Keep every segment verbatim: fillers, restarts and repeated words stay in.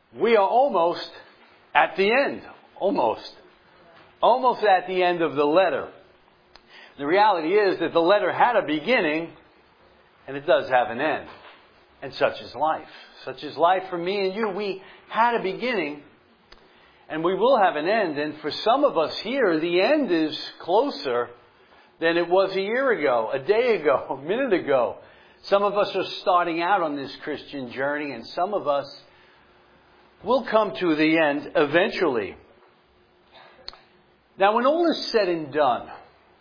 we are almost at the end. Almost. Almost at the end of the letter. The reality is that the letter had a beginning, and it does have an end. And such is life. Such is life for me and you. We had a beginning, and we will have an end. And for some of us here, the end is closer than it was a year ago, a day ago, a minute ago. Some of us are starting out on this Christian journey, and some of us will come to the end eventually. Now, when all is said and done,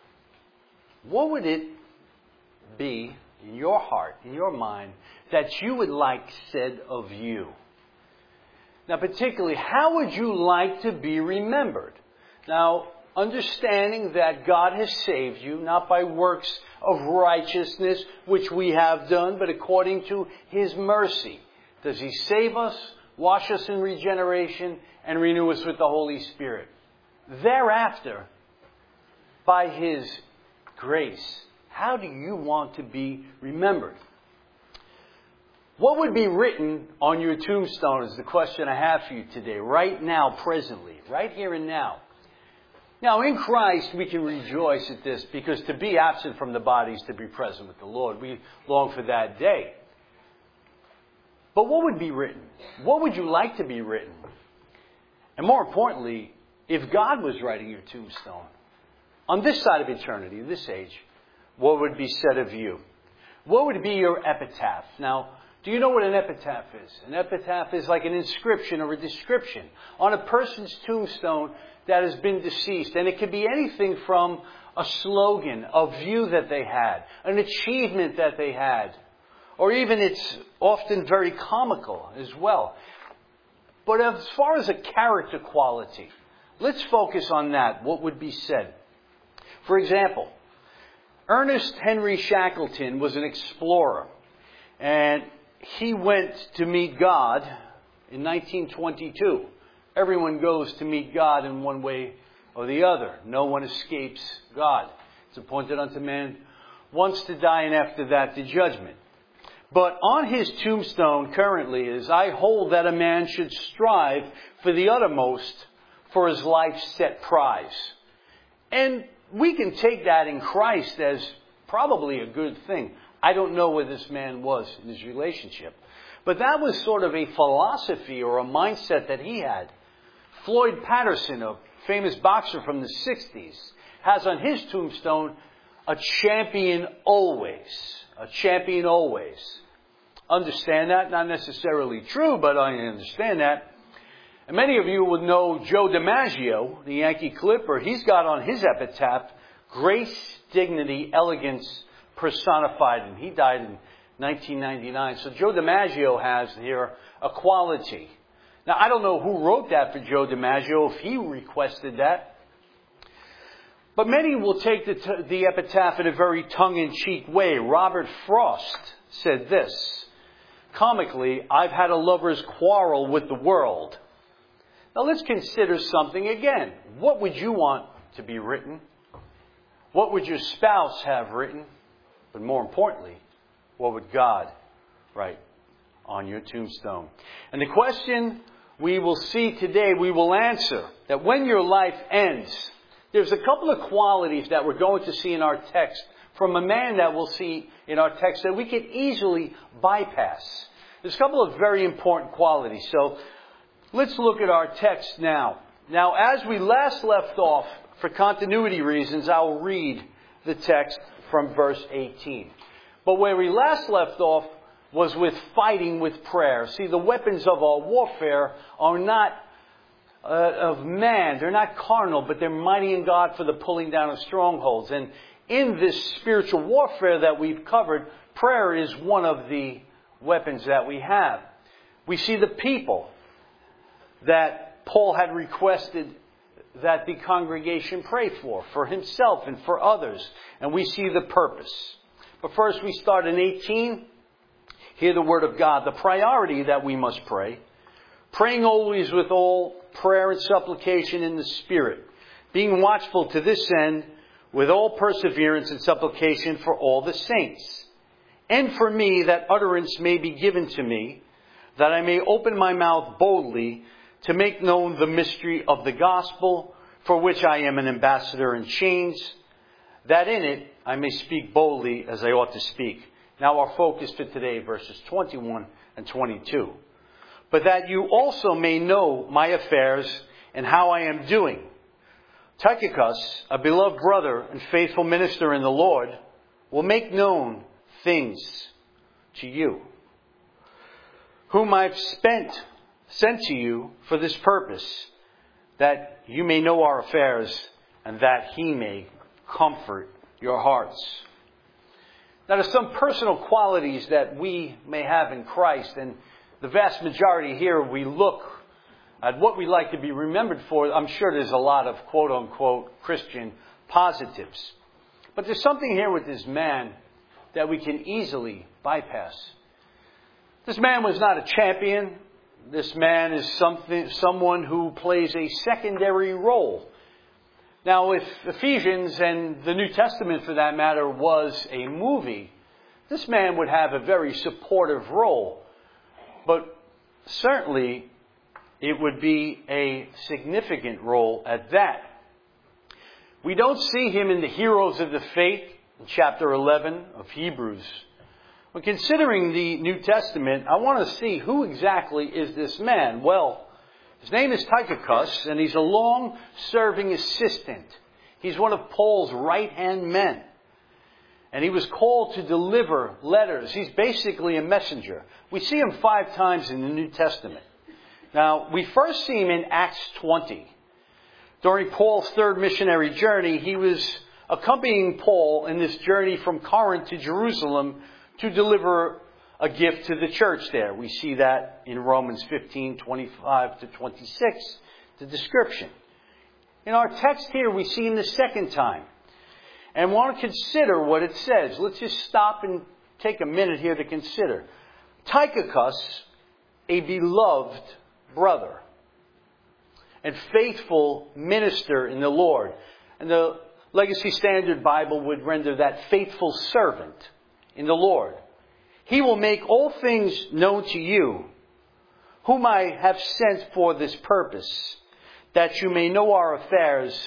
what would it be in your heart, in your mind, that you would like said of you? Now, particularly, how would you like to be remembered? Now, understanding that God has saved you, not by works of righteousness, which we have done, but according to His mercy. Does He save us, wash us in regeneration, and renew us with the Holy Spirit? Thereafter, by His grace, how do you want to be remembered? What would be written on your tombstone is the question I have for you today, right now, presently, right here and now. Now, in Christ, we can rejoice at this, because to be absent from the body is to be present with the Lord. We long for that day. But what would be written? What would you like to be written? And more importantly, if God was writing your tombstone, on this side of eternity, this age, what would be said of you? What would be your epitaph? Now, do you know what an epitaph is? An epitaph is like an inscription or a description on a person's tombstone that has been deceased. And it could be anything from a slogan, a view that they had, an achievement that they had, or even it's often very comical as well. But as far as a character quality, let's focus on that, what would be said. For example, Ernest Henry Shackleton was an explorer, and he went to meet God in nineteen twenty-two. Everyone goes to meet God in one way or the other. No one escapes God. It's appointed unto man once to die, and after that the judgment. But on his tombstone currently is, I hold that a man should strive for the uttermost for his life's set prize. And we can take that in Christ as probably a good thing. I don't know where this man was in his relationship. But that was sort of a philosophy or a mindset that he had. Floyd Patterson, a famous boxer from the sixties, has on his tombstone, a champion always. A champion always. Understand that? Not necessarily true, but I understand that. And many of you will know Joe DiMaggio, the Yankee Clipper. He's got on his epitaph, grace, dignity, elegance personified. And he died in nineteen ninety-nine. So Joe DiMaggio has here a quality. Now, I don't know who wrote that for Joe DiMaggio, if he requested that. But many will take the, t- the epitaph in a very tongue-in-cheek way. Robert Frost said this, comically, I've had a lover's quarrel with the world. Now let's consider something again. What would you want to be written? What would your spouse have written? But more importantly, what would God write on your tombstone? And the question we will see today, we will answer that when your life ends, there's a couple of qualities that we're going to see in our text from a man that we'll see in our text that we could easily bypass. There's a couple of very important qualities. So let's look at our text now. Now, as we last left off, for continuity reasons, I'll read the text from verse eighteen. But where we last left off was with fighting with prayer. See, the weapons of our warfare are not uh, of man. They're not carnal, but they're mighty in God for the pulling down of strongholds. And in this spiritual warfare that we've covered, prayer is one of the weapons that we have. We see the people that Paul had requested that the congregation pray for, for himself and for others. And we see the purpose. But first we start in eighteen. Hear the word of God. The priority that we must pray. Praying always with all prayer and supplication in the Spirit. Being watchful to this end with all perseverance and supplication for all the saints. And for me that utterance may be given to me, that I may open my mouth boldly to make known the mystery of the gospel, for which I am an ambassador in chains, that in it I may speak boldly as I ought to speak. Now our focus for today, verses twenty-one and twenty-two. But that you also may know my affairs and how I am doing. Tychicus, a beloved brother and faithful minister in the Lord, will make known things to you, whom I've spent, sent to you for this purpose, that you may know our affairs and that he may comfort your hearts. Now, there's some personal qualities that we may have in Christ, and the vast majority here, we look at what we like to be remembered for. I'm sure there's a lot of quote-unquote Christian positives. But there's something here with this man that we can easily bypass. This man was not a champion. This man is something, someone who plays a secondary role. Now, if Ephesians and the New Testament, for that matter, was a movie, this man would have a very supportive role. But certainly, it would be a significant role at that. We don't see him in the heroes of the faith in chapter eleven of Hebrews. When considering the New Testament, I want to see who exactly is this man. Well, his name is Tychicus, and he's a long-serving assistant. He's one of Paul's right-hand men. And he was called to deliver letters. He's basically a messenger. We see him five times in the New Testament. Now, we first see him in Acts twenty. During Paul's third missionary journey, he was accompanying Paul in this journey from Corinth to Jerusalem to deliver a gift to the church there. We see that in Romans fifteen, twenty-five to twenty-six, the description. In our text here, we see him the second time. And want to consider what it says. Let's just stop and take a minute here to consider. Tychicus, a beloved brother and faithful minister in the Lord. And the Legacy Standard Bible would render that faithful servant in the Lord. He will make all things known to you, whom I have sent for this purpose, that you may know our affairs,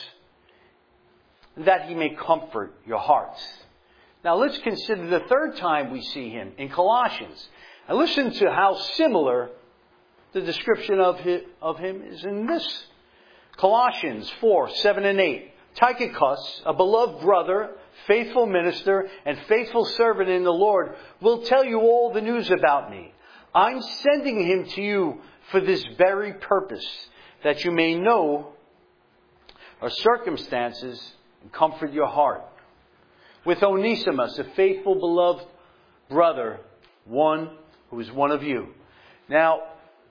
that he may comfort your hearts. Now let's consider the third time we see him in Colossians. And listen to how similar the description of him is in this. Colossians four, seven and eight. Tychicus, a beloved brother, faithful minister, and faithful servant in the Lord, will tell you all the news about me. I'm sending him to you for this very purpose, that you may know our circumstances and comfort your heart. With Onesimus, a faithful, beloved brother, one who is one of you. Now,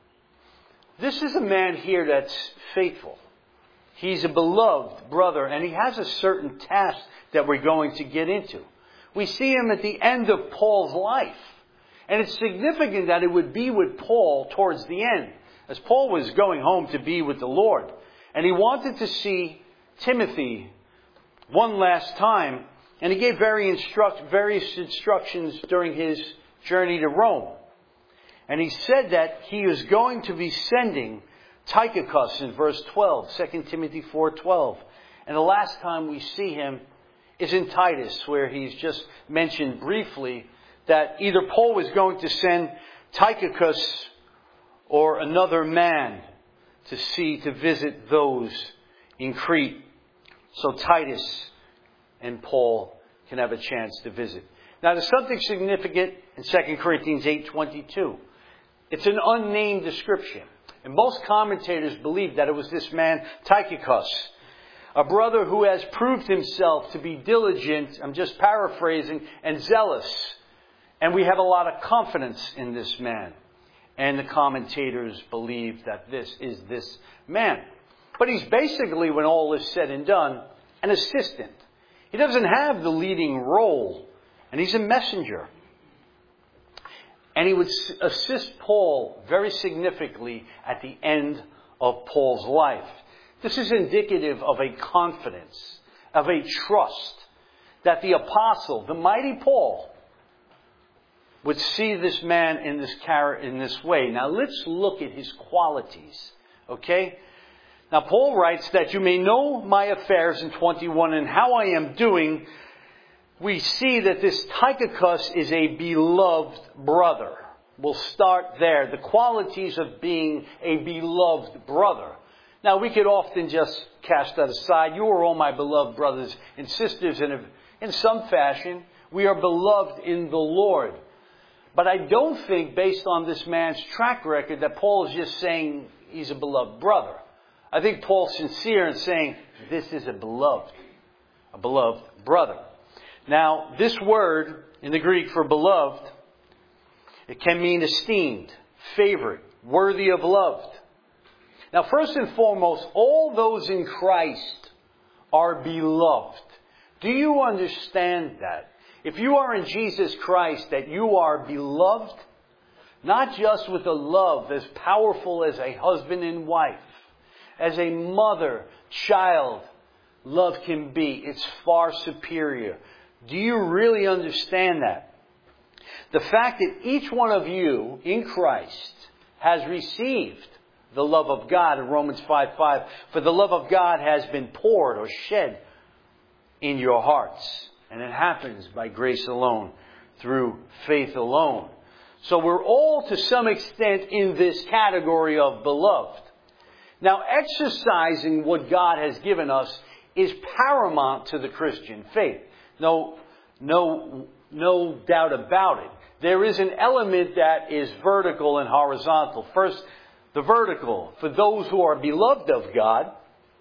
this is a man here that's faithful. He's a beloved brother, and he has a certain task that we're going to get into. We see him at the end of Paul's life. And it's significant that it would be with Paul towards the end, as Paul was going home to be with the Lord. And he wanted to see Timothy one last time, and he gave very instruct, various instructions during his journey to Rome. And he said that he is going to be sending Tychicus in verse twelve, Second Timothy four twelve. And the last time we see him is in Titus, where he's just mentioned briefly that either Paul was going to send Tychicus or another man to see, to visit those in Crete. So Titus and Paul can have a chance to visit. Now there's something significant in Second Corinthians eight twenty-two. It's an unnamed description. And most commentators believe that it was this man, Tychicus, a brother who has proved himself to be diligent, I'm just paraphrasing, and zealous. And we have a lot of confidence in this man. And the commentators believe that this is this man. But he's basically, when all is said and done, an assistant. He doesn't have the leading role. And he's a messenger. And he would assist Paul very significantly at the end of Paul's life. This is indicative of a confidence, of a trust that the apostle, the mighty Paul, would see this man in this char- in this way. Now let's look at his qualities. Okay? Now Paul writes that you may know my affairs in twenty-one and how I am doing. We see that this Tychicus is a beloved brother. We'll start there. The qualities of being a beloved brother. Now we could often just cast that aside. You are all my beloved brothers and sisters, and in some fashion we are beloved in the Lord. But I don't think, based on this man's track record, that Paul is just saying he's a beloved brother. I think Paul's sincere in saying this is a beloved, a beloved brother. Now, this word in the Greek for beloved, it can mean esteemed, favorite, worthy of love. Now, first and foremost, all those in Christ are beloved. Do you understand that? If you are in Jesus Christ, that you are beloved, not just with a love as powerful as a husband and wife, as a mother, child, love can be. It's far superior. Do you really understand that? The fact that each one of you in Christ has received the love of God in Romans five five, for the love of God has been poured or shed in your hearts. And it happens by grace alone, through faith alone. So we're all to some extent in this category of beloved. Now, exercising what God has given us is paramount to the Christian faith. No, no, no doubt about it. There is an element that is vertical and horizontal. First, the vertical. For those who are beloved of God,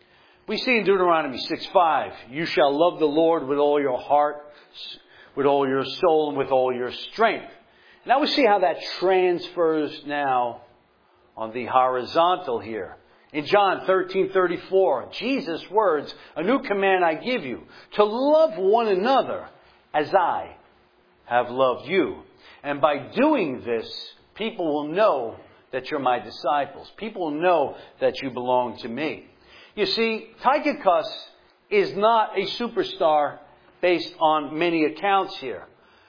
we see in Deuteronomy six five, you shall love the Lord with all your heart, with all your soul, and with all your strength. Now we see how that transfers now on the horizontal here. In John thirteen thirty-four, Jesus' words, a new command I give you, to love one another as I have loved you. And by doing this, people will know that you're my disciples. People will know that you belong to me. You see, Tychicus is not a superstar based on many accounts here.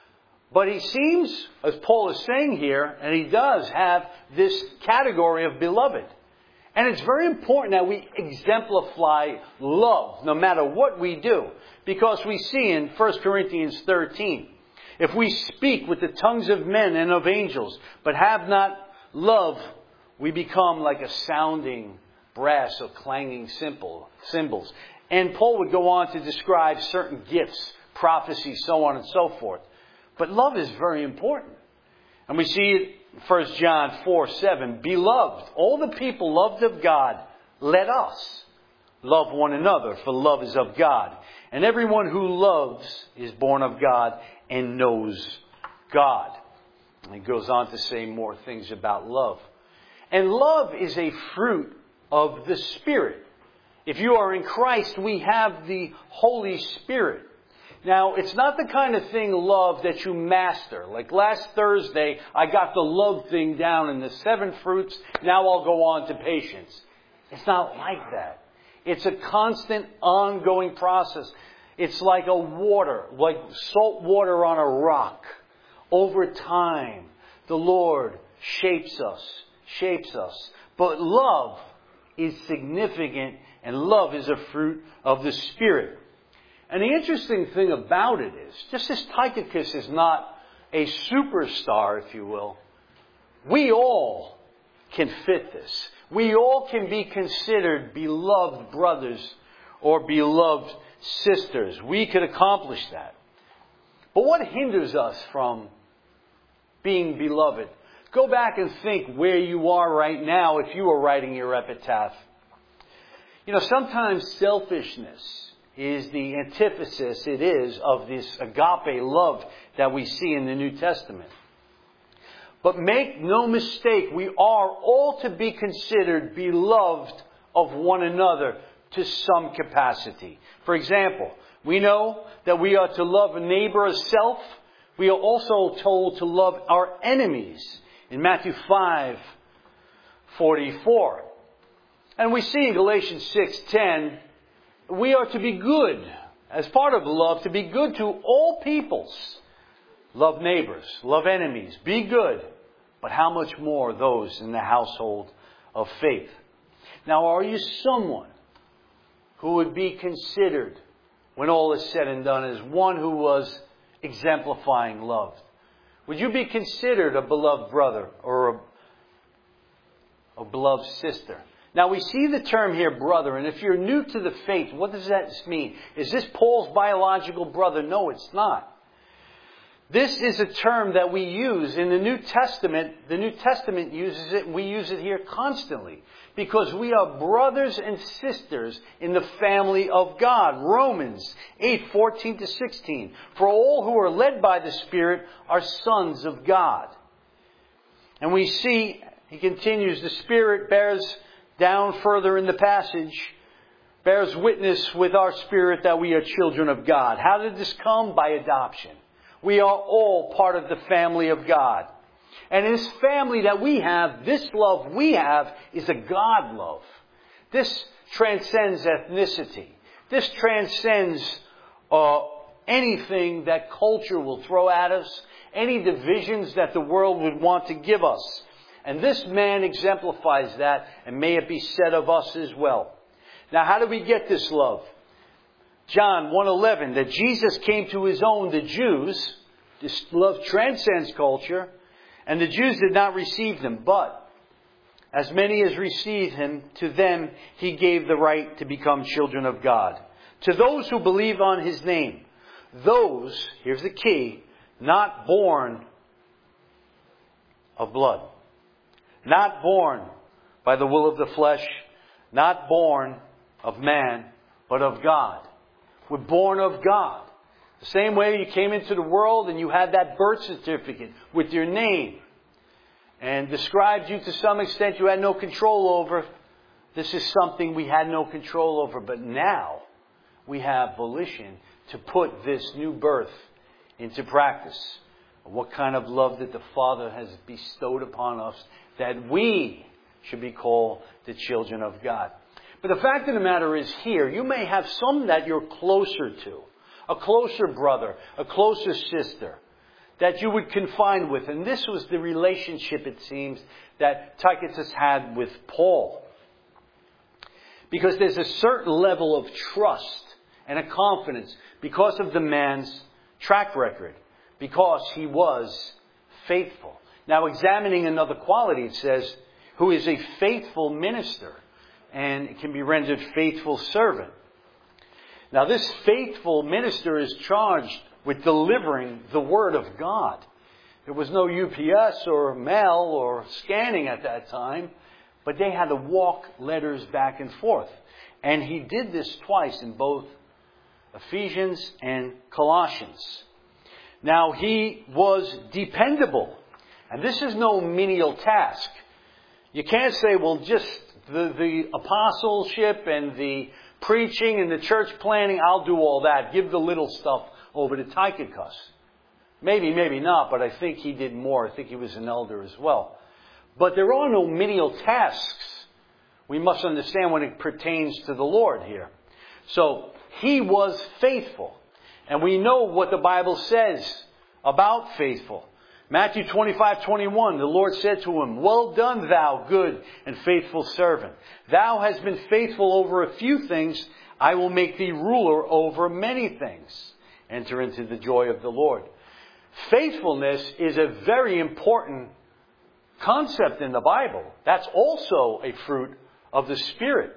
But he seems, as Paul is saying here, and he does have this category of beloved. And it's very important that we exemplify love no matter what we do. Because we see in First Corinthians thirteen, if we speak with the tongues of men and of angels, but have not love, we become like a sounding brass or clanging cymbals. And Paul would go on to describe certain gifts, prophecy, so on and so forth. But love is very important. And we see it in First John four seven. Beloved, all the people loved of God, let us love one another, for love is of God. And everyone who loves is born of God and knows God. And he goes on to say more things about love. And love is a fruit of the Spirit. If you are in Christ, we have the Holy Spirit. Now, it's not the kind of thing, love, that you master. Like last Thursday, I got the love thing down in the seven fruits. Now I'll go on to patience. It's not like that. It's a constant, ongoing process. It's like a water, like salt water on a rock. Over time, the Lord shapes us, shapes us. But love is significant, and love is a fruit of the Spirit. And the interesting thing about it is, just as Tychicus is not a superstar, if you will, we all can fit this. We all can be considered beloved brothers or beloved sisters. We could accomplish that. But what hinders us from being beloved? Go back and think where you are right now if you were writing your epitaph. You know, sometimes selfishness is the antithesis, it is, of this agape love that we see in the New Testament. But make no mistake, we are all to be considered beloved of one another to some capacity. For example, we know that we are to love a neighbor as self. We are also told to love our enemies in Matthew five forty-four. And we see in Galatians six ten, we are to be good, as part of love, to be good to all peoples, Love neighbors. Love enemies. Be good. But how much more those in the household of faith? Now, are you someone who would be considered, when all is said and done, as one who was exemplifying love? Would you be considered a beloved brother or a, a beloved sister? Now, we see the term here, brother, and if you're new to the faith, what does that mean? Is this Paul's biological brother? No, it's not. This is a term that we use in the New Testament. The New Testament uses it, and we use it here constantly. Because we are brothers and sisters in the family of God. Romans eight, fourteen to sixteen. For all who are led by the Spirit are sons of God. And we see, he continues, the Spirit bears down further in the passage, bears witness with our spirit that we are children of God. How did this come? By adoption. We are all part of the family of God. And this family that we have, this love we have, is a God love. This transcends ethnicity. This transcends uh, anything that culture will throw at us, any divisions that the world would want to give us. And this man exemplifies that, and may it be said of us as well. Now, how do we get this love? John one eleven, that Jesus came to his own, the Jews. This love transcends culture. And the Jews did not receive him. But as many as received him, to them he gave the right to become children of God. To those who believe on his name. Those, here's the key, not born of blood. Not born by the will of the flesh. Not born of man, but of God. We're born of God. The same way you came into the world and you had that birth certificate with your name and described you to some extent you had no control over. This is something we had no control over. But now we have volition to put this new birth into practice. What kind of love that the Father has bestowed upon us that we should be called the children of God. But the fact of the matter is here, you may have some that you're closer to. A closer brother, a closer sister that you would confide with. And this was the relationship, it seems, that Tychicus had with Paul. Because there's a certain level of trust and a confidence because of the man's track record. Because he was faithful. Now, examining another quality, it says, who is a faithful minister. And it can be rendered faithful servant. Now, this faithful minister is charged with delivering the Word of God. There was no U P S or mail or scanning at that time, but they had to walk letters back and forth. And he did this twice in both Ephesians and Colossians. Now, he was dependable. And this is no menial task. You can't say, well, just the, the apostleship and the preaching and the church planning, I'll do all that. Give the little stuff over to Tychicus. Maybe, maybe not, but I think he did more. I think he was an elder as well. But there are no menial tasks. We must understand when it pertains to the Lord here. So, he was faithful. And we know what the Bible says about faithful. Matthew twenty-five twenty-one, the Lord said to him, well done, thou good and faithful servant. Thou hast been faithful over a few things. I will make thee ruler over many things. Enter into the joy of the Lord. Faithfulness is a very important concept in the Bible. That's also a fruit of the Spirit.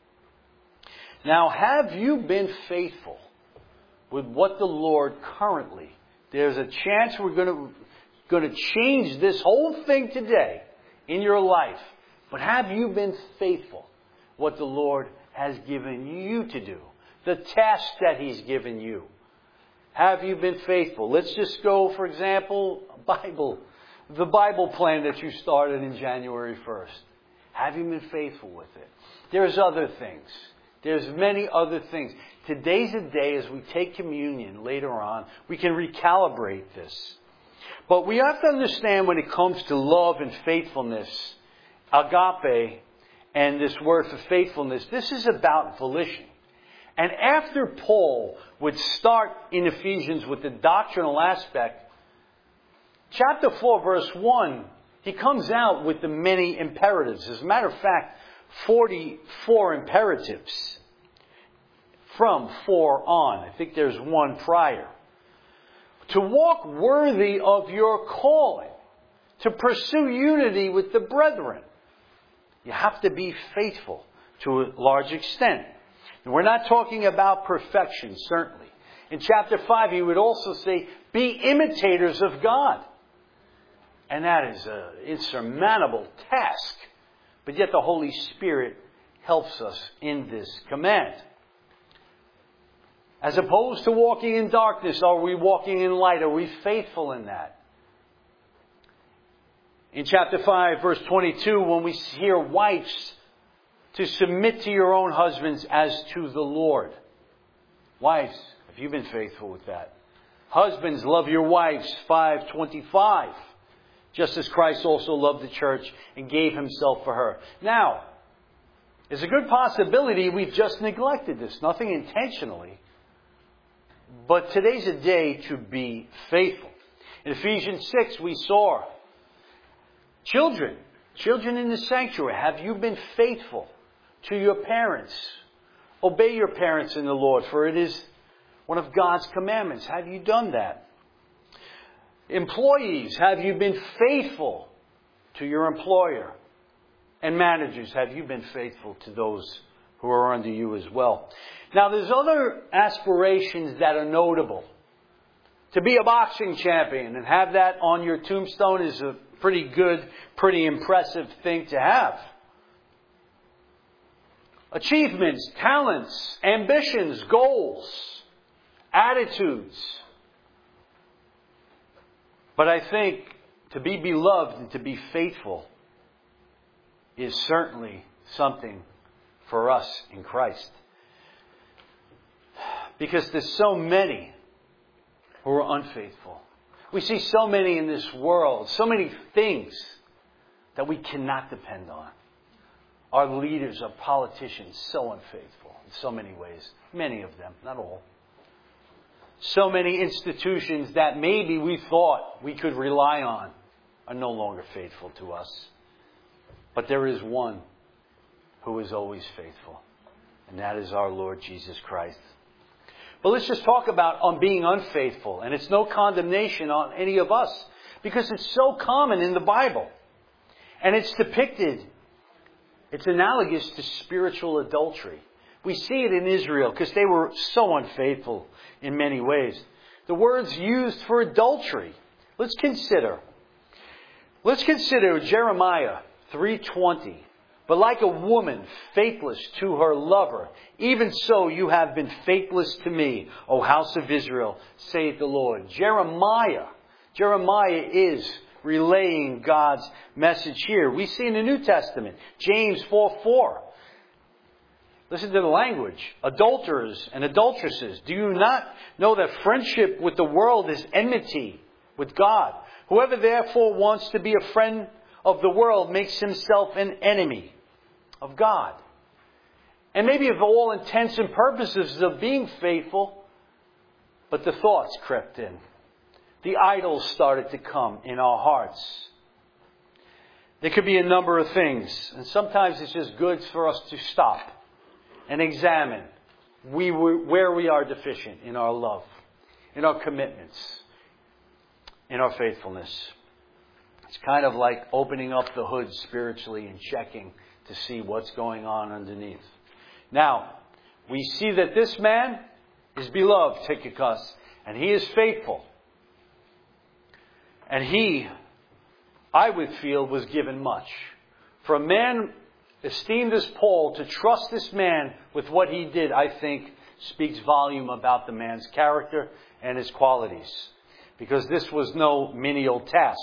Now, have you been faithful with what the Lord currently? There's a chance we're going to, going to change this whole thing today in your life. But have you been faithful what the Lord has given you to do? The task that He's given you. Have you been faithful? Let's just go, for example, Bible, the Bible plan that you started in January first. Have you been faithful with it? There's other things. There's many other things. Today's a day as we take communion later on, we can recalibrate this. But we have to understand when it comes to love and faithfulness, agape, and this word for faithfulness, this is about volition. And after Paul would start in Ephesians with the doctrinal aspect, Chapter four, verse one, he comes out with the many imperatives. As a matter of fact, forty-four imperatives from four on. I think there's one prior. To walk worthy of your calling. To pursue unity with the brethren. You have to be faithful to a large extent. And we're not talking about perfection, certainly. In chapter five, he would also say, be imitators of God. And that is an insurmountable task. But yet the Holy Spirit helps us in this command. As opposed to walking in darkness, are we walking in light? Are we faithful in that? In chapter five, verse twenty-two, when we hear wives to submit to your own husbands as to the Lord. Wives, have you been faithful with that? Husbands, love your wives, five twenty-five. Just as Christ also loved the church and gave himself for her. Now, there's a good possibility we've just neglected this. Nothing intentionally. But today's a day to be faithful. In Ephesians six, we saw children, children in the sanctuary. Have you been faithful to your parents? Obey your parents in the Lord, for it is one of God's commandments. Have you done that? Employees, have you been faithful to your employer? And managers, have you been faithful to those who are under you as well? Now, there's other aspirations that are notable. To be a boxing champion and have that on your tombstone is a pretty good, pretty impressive thing to have. Achievements, talents, ambitions, goals, attitudes. But I think to be beloved and to be faithful is certainly something for us in Christ. Because there's so many who are unfaithful. We see so many in this world, so many things that we cannot depend on. Our leaders, our politicians, so unfaithful in so many ways. Many of them, not all. So many institutions that maybe we thought we could rely on are no longer faithful to us. But there is one who is always faithful. And that is our Lord Jesus Christ. But let's just talk about on being unfaithful. And it's no condemnation on any of us. Because it's so common in the Bible. And it's depicted. It's analogous to spiritual adultery. We see it in Israel because they were so unfaithful in many ways. The words used for adultery. Let's consider. Let's consider Jeremiah three twenty. But like a woman faithless to her lover, even so you have been faithless to me, O house of Israel, saith the Lord. Jeremiah. Jeremiah is relaying God's message here. We see in the New Testament, James four four. Listen to the language. Adulterers and adulteresses, do you not know that friendship with the world is enmity with God? Whoever therefore wants to be a friend of the world makes himself an enemy of God. And maybe of all intents and purposes of being faithful, but the thoughts crept in. The idols started to come in our hearts. There could be a number of things. And sometimes it's just good for us to stop and examine we, where we are deficient in our love, in our commitments, in our faithfulness. It's kind of like opening up the hood spiritually and checking to see what's going on underneath. Now, we see that this man is beloved, Tychicus, and he is faithful. And he, I would feel, was given much. For a man esteemed as Paul, to trust this man with what he did, I think, speaks volume about the man's character and his qualities. Because this was no menial task.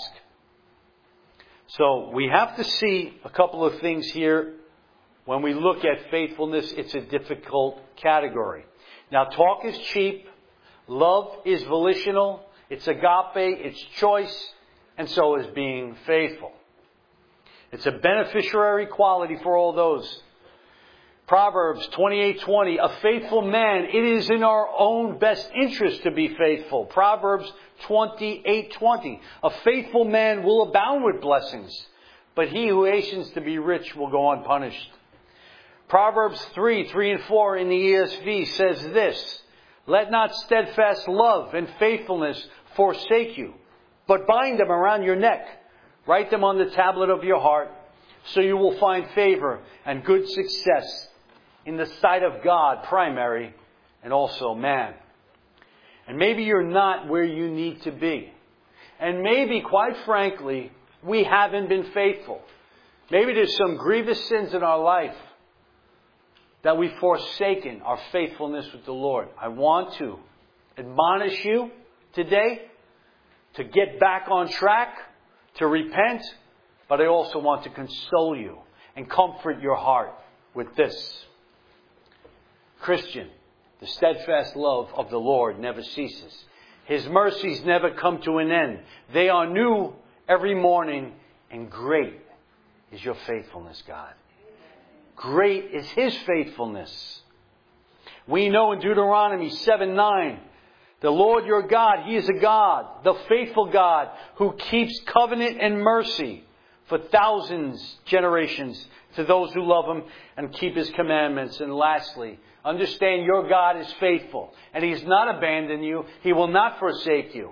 So we have to see a couple of things here. When we look at faithfulness, it's a difficult category. Now, talk is cheap. Love is volitional. It's agape. It's choice. And so is being faithful. It's a beneficiary quality for all those. Proverbs twenty-eight twenty, a faithful man, it is in our own best interest to be faithful. Proverbs twenty-eight twenty, a faithful man will abound with blessings, but he who hastens to be rich will go unpunished. Proverbs three, three and four in the E S V says this, let not steadfast love and faithfulness forsake you, but bind them around your neck. Write them on the tablet of your heart, so you will find favor and good success in the sight of God, primary, and also man. And maybe you're not where you need to be. And maybe, quite frankly, we haven't been faithful. Maybe there's some grievous sins in our life that we've forsaken our faithfulness with the Lord. I want to admonish you today to get back on track, to repent, but I also want to console you and comfort your heart with this. Christian, the steadfast love of the Lord never ceases. His mercies never come to an end. They are new every morning, and great is your faithfulness, God. Great is His faithfulness. We know in Deuteronomy seven nine, the Lord your God, He is a God, the faithful God, who keeps covenant and mercy for thousands, generations, to those who love Him and keep His commandments. And lastly, understand your God is faithful, and He has not abandoned you. He will not forsake you.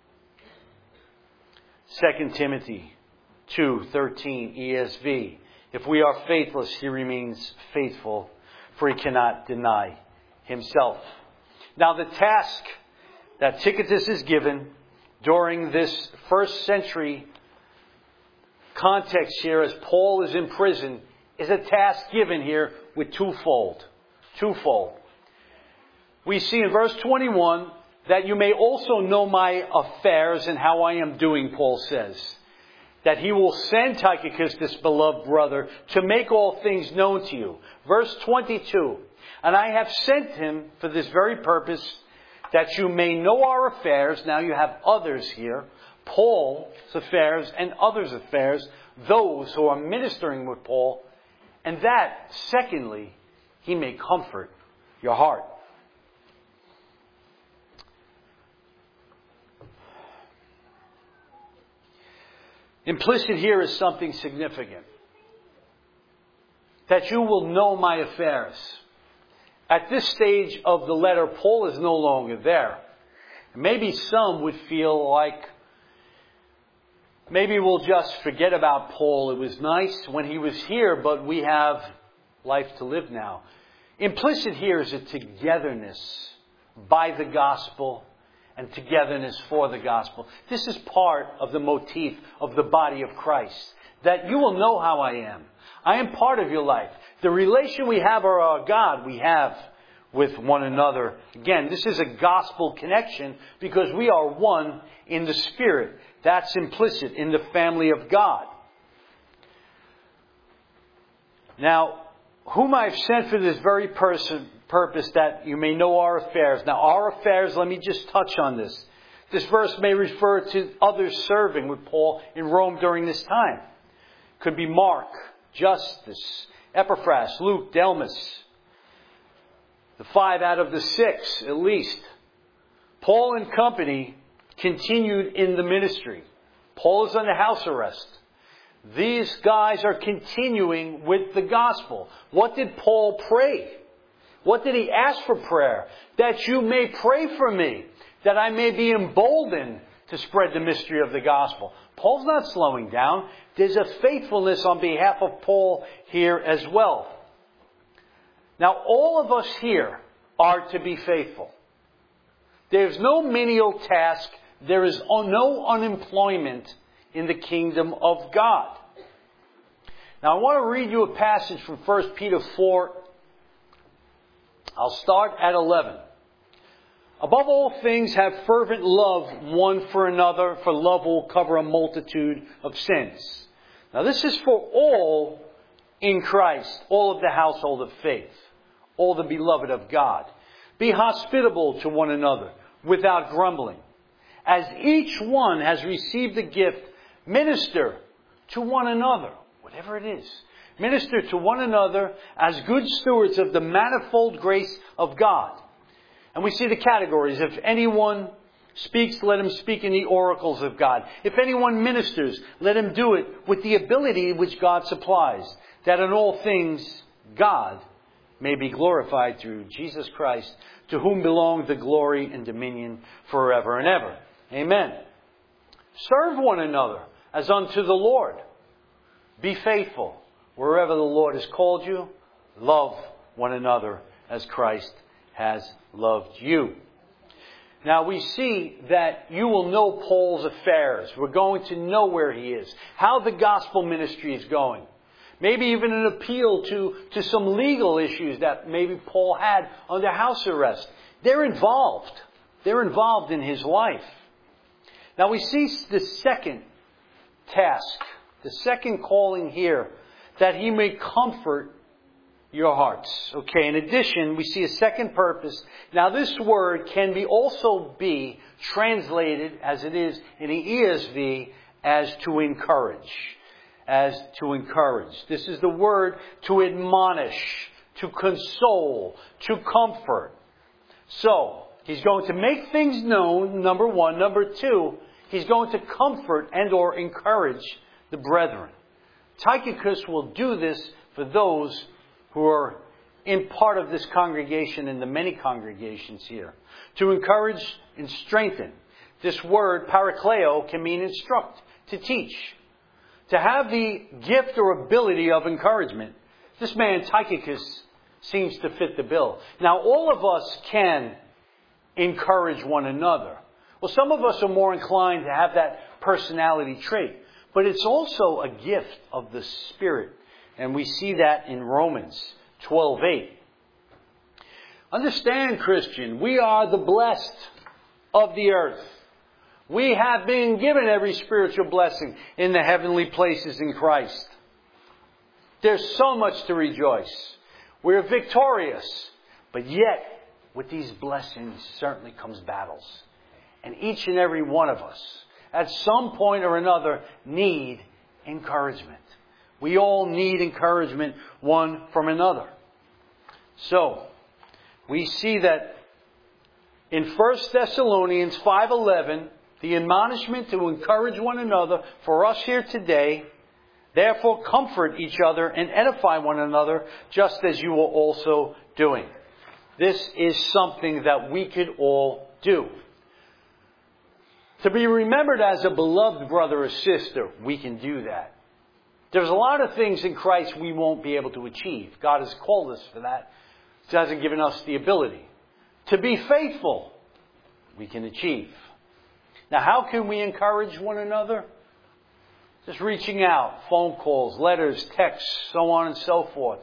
Second Timothy two thirteen E S V. If we are faithless, He remains faithful, for He cannot deny Himself. Now the task that Tychicus is given during this first century context here, as Paul is in prison, is a task given here with twofold. Twofold. We see in verse twenty-one that you may also know my affairs and how I am doing, Paul says. That he will send Tychicus, this beloved brother, to make all things known to you. Verse twenty-two. And I have sent him for this very purpose, that you may know our affairs. Now you have others here. Paul's affairs and others' affairs. Those who are ministering with Paul. And that, secondly, he may comfort your heart. Implicit here is something significant. That you will know my affairs. At this stage of the letter, Paul is no longer there. Maybe some would feel like maybe we'll just forget about Paul. It was nice when he was here, but we have life to live now. Implicit here is a togetherness by the gospel and togetherness for the gospel. This is part of the motif of the body of Christ. That you will know how I am. I am part of your life. The relation we have, or our God we have with one another. Again, this is a gospel connection because we are one in the Spirit. That's implicit in the family of God. Now, whom I have sent for this very person, purpose, that you may know our affairs. Now, our affairs, let me just touch on this. This verse may refer to others serving with Paul in Rome during this time. Could be Mark, Justus, Epaphras, Luke, Delmas. The five out of the six, at least. Paul and company continued in the ministry. Paul is under house arrest. These guys are continuing with the gospel. What did Paul pray? What did he ask for prayer? That you may pray for me, that I may be emboldened to spread the mystery of the gospel. Paul's not slowing down. There's a faithfulness on behalf of Paul here as well. Now, all of us here are to be faithful. There's no menial task. There is no unemployment in the kingdom of God. Now, I want to read you a passage from First Peter four. I'll start at eleven. Above all things, have fervent love one for another, for love will cover a multitude of sins. Now, this is for all in Christ, all of the household of faith, all the beloved of God. Be hospitable to one another without grumbling. As each one has received a gift, minister to one another, whatever it is. Minister to one another as good stewards of the manifold grace of God. And we see the categories. If anyone speaks, let him speak in the oracles of God. If anyone ministers, let him do it with the ability which God supplies, that in all things God may be glorified through Jesus Christ, to whom belong the glory and dominion forever and ever. Amen. Serve one another as unto the Lord. Be faithful wherever the Lord has called you. Love one another as Christ has loved you. Now we see that you will know Paul's affairs. We're going to know where he is, how the gospel ministry is going. Maybe even an appeal to, to some legal issues that maybe Paul had under house arrest. They're involved. They're involved in his life. Now we see the second task, the second calling here, that he may comfort your hearts. Okay, in addition, we see a second purpose. Now this word can be also be translated, as it is in the E S V, as to encourage. As to encourage. This is the word to admonish, to console, to comfort. So, he's going to make things known, number one. Number two, he's going to comfort and or encourage the brethren. Tychicus will do this for those who are in part of this congregation and the many congregations here. To encourage and strengthen. This word, parakleo, can mean instruct, to teach. To have the gift or ability of encouragement. This man, Tychicus, seems to fit the bill. Now, all of us can encourage one another. Well, some of us are more inclined to have that personality trait. But it's also a gift of the Spirit. And we see that in Romans twelve eight. Understand, Christian, we are the blessed of the earth. We have been given every spiritual blessing in the heavenly places in Christ. There's so much to rejoice. We're victorious. But yet, with these blessings certainly comes battles. And each and every one of us, at some point or another, need encouragement. We all need encouragement one from another. So, we see that in First Thessalonians five eleven, the admonishment to encourage one another for us here today, therefore comfort each other and edify one another, just as you are also doing. This is something that we could all do. To be remembered as a beloved brother or sister, we can do that. There's a lot of things in Christ we won't be able to achieve. God has called us for that. He hasn't given us the ability. To be faithful, we can achieve. Now, how can we encourage one another? Just reaching out, phone calls, letters, texts, so on and so forth.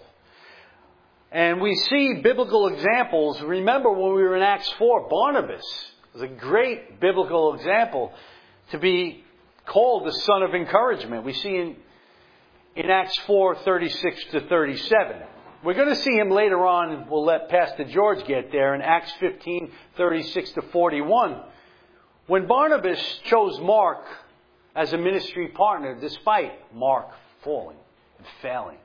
And we see biblical examples. Remember when we were in Acts four, Barnabas was a great biblical example to be called the son of encouragement. We see in, in Acts four thirty-six to thirty-seven. We're going to see him later on, and we'll let Pastor George get there, in Acts fifteen thirty-six to forty-one. When Barnabas chose Mark as a ministry partner, despite Mark falling and failing,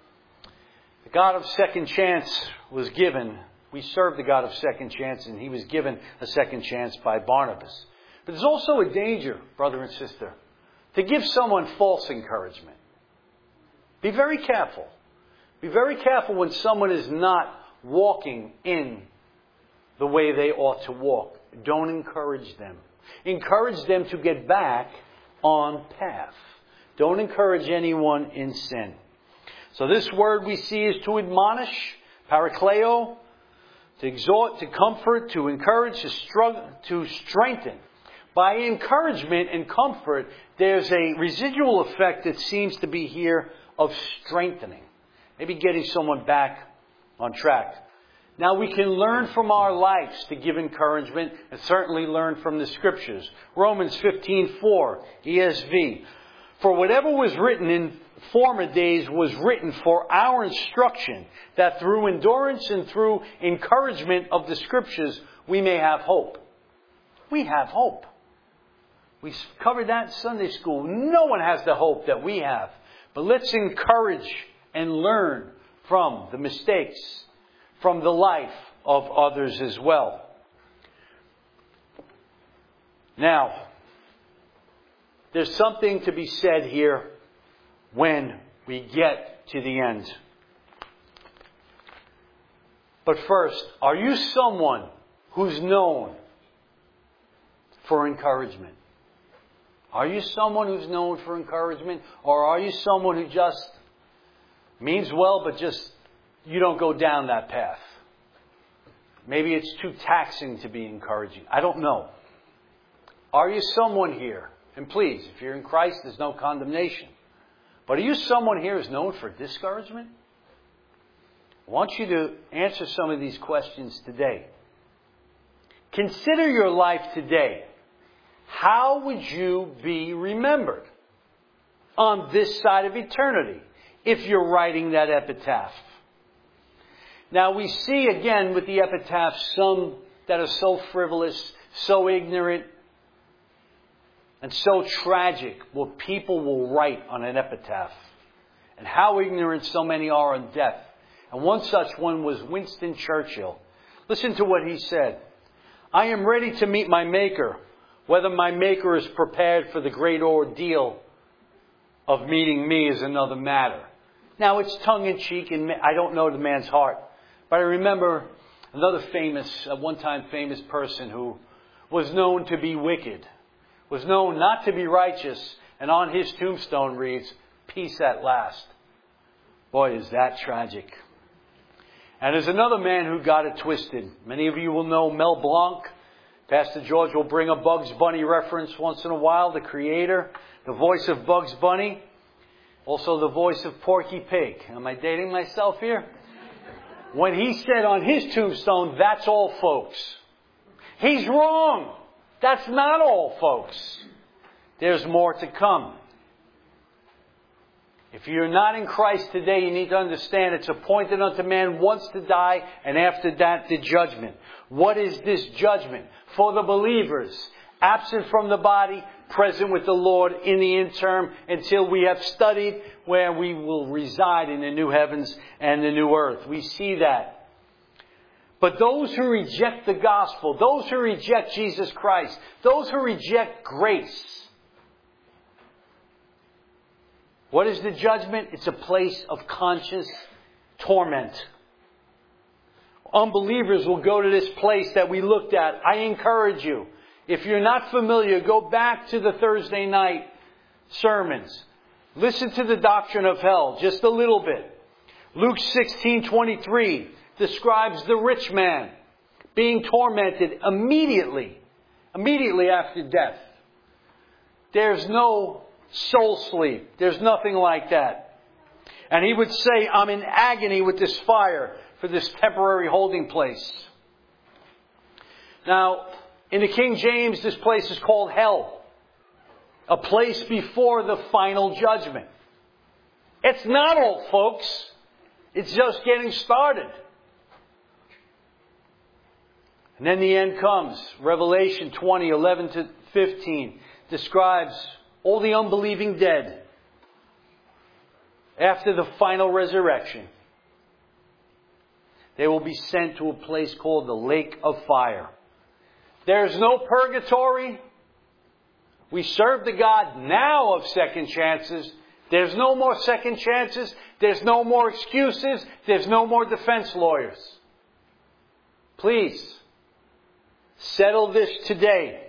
the God of second chance was given. We serve the God of second chance, and he was given a second chance by Barnabas. But there's also a danger, brother and sister, to give someone false encouragement. Be very careful. Be very careful when someone is not walking in the way they ought to walk. Don't encourage them. Encourage them to get back on path. Don't encourage anyone in sin. So this word we see is to admonish, parakleo, to exhort, to comfort, to encourage, to, struggle, to strengthen. By encouragement and comfort, there's a residual effect that seems to be here of strengthening. Maybe getting someone back on track. Now we can learn from our lives to give encouragement, and certainly learn from the Scriptures. Romans fifteen four, E S V. For whatever was written in former days was written for our instruction, that through endurance and through encouragement of the Scriptures we may have hope. We have hope. We covered that in Sunday school. No one has the hope that we have. But let's encourage and learn from the mistakes, from the life of others as well. Now, there's something to be said here when we get to the end. But first, are you someone who's known for encouragement? Are you someone who's known for encouragement? Or are you someone who just means well, but just you don't go down that path? Maybe it's too taxing to be encouraging. I don't know. Are you someone here? And please, if you're in Christ, there's no condemnation. But are you someone here who's known for discouragement? I want you to answer some of these questions today. Consider your life today. How would you be remembered on this side of eternity if you're writing that epitaph? Now we see again with the epitaph some that are so frivolous, so ignorant, and so tragic what people will write on an epitaph. And how ignorant so many are on death. And one such one was Winston Churchill. Listen to what he said. I am ready to meet my Maker, whether my Maker is prepared for the great ordeal of meeting me is another matter. Now it's tongue-in-cheek and I don't know the man's heart. But I remember another famous, a one-time famous person who was known to be wicked, was known not to be righteous, and on his tombstone reads, peace at last. Boy, is that tragic. And there's another man who got it twisted. Many of you will know Mel Blanc. Pastor George will bring a Bugs Bunny reference once in a while. The creator, the voice of Bugs Bunny. Also the voice of Porky Pig. Am I dating myself here? When he said on his tombstone, that's all, folks. He's wrong. That's not all, folks. There's more to come. If you're not in Christ today, you need to understand it's appointed unto man once to die, and after that the judgment. What is this judgment? For the believers, absent from the body, present with the Lord in the interim until we have studied where we will reside in the new heavens and the new earth. We see that. But those who reject the gospel, those who reject Jesus Christ, those who reject grace, what is the judgment? It's a place of conscious torment. Unbelievers will go to this place that we looked at. I encourage you, if you're not familiar, go back to the Thursday night sermons. Listen to the doctrine of hell just a little bit. Luke sixteen twenty-three describes the rich man being tormented immediately, immediately after death. There's no soul sleep. There's nothing like that. And he would say, I'm in agony with this fire for this temporary holding place. Now, in the King James, this place is called hell. A place before the final judgment. It's not all, folks. It's just getting started. And then the end comes. Revelation twenty, eleven to fifteen describes all the unbelieving dead after the final resurrection. They will be sent to a place called the lake of fire. There's no purgatory. We serve the God now of second chances. There's no more second chances. There's no more excuses. There's no more defense lawyers. Please, settle this today.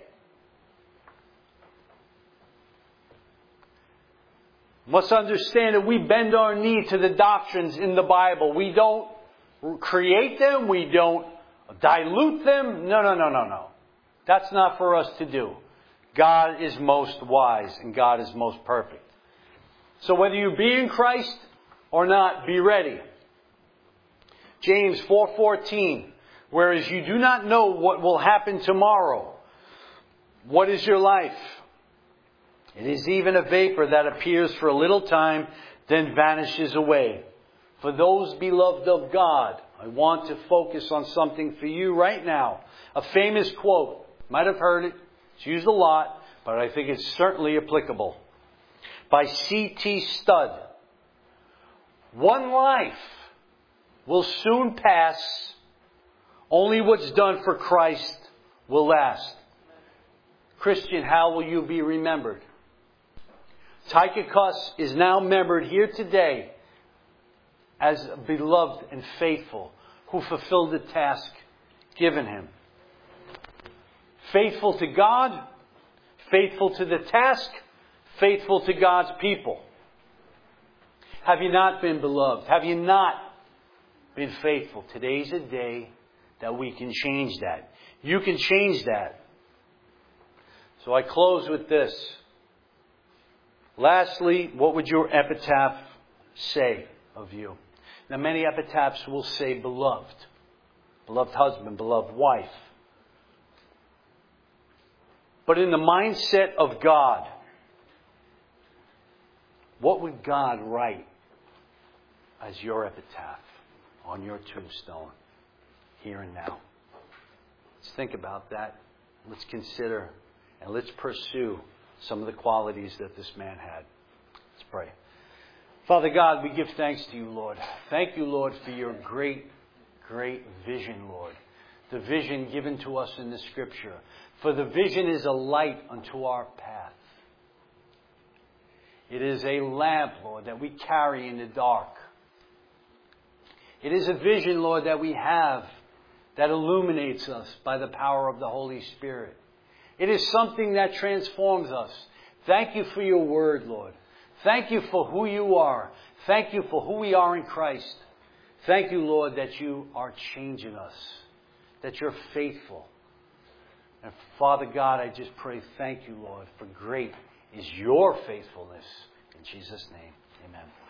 Must understand that we bend our knee to the doctrines in the Bible. We don't create them. We don't dilute them. No, no, no, no, no. That's not for us to do. God is most wise and God is most perfect. So whether you be in Christ or not, be ready. James four fourteen. Whereas you do not know what will happen tomorrow. What is your life? It is even a vapor that appears for a little time, then vanishes away. For those beloved of God, I want to focus on something for you right now. A famous quote. Might have heard it. It's used a lot, but I think it's certainly applicable. By C T Studd. One life will soon pass. Only what's done for Christ will last. Christian, how will you be remembered? Tychicus is now remembered here today as beloved and faithful, who fulfilled the task given him. Faithful to God, faithful to the task, faithful to God's people. Have you not been beloved? Have you not been faithful? Today's a day that we can change that. You can change that. So I close with this. Lastly, what would your epitaph say of you? Now, many epitaphs will say beloved. Beloved husband, beloved wife. But in the mindset of God, what would God write as your epitaph on your tombstone here and now? Let's think about that. Let's consider and let's pursue some of the qualities that this man had. Let's pray. Father God, we give thanks to you, Lord. Thank you, Lord, for your great, great vision, Lord. The vision given to us in the Scripture. For the vision is a light unto our path. It is a lamp, Lord, that we carry in the dark. It is a vision, Lord, that we have that illuminates us by the power of the Holy Spirit. It is something that transforms us. Thank you for your word, Lord. Thank you for who you are. Thank you for who we are in Christ. Thank you, Lord, that you are changing us, that you're faithful. And Father God, I just pray, thank you, Lord, for great is your faithfulness. In Jesus' name, amen.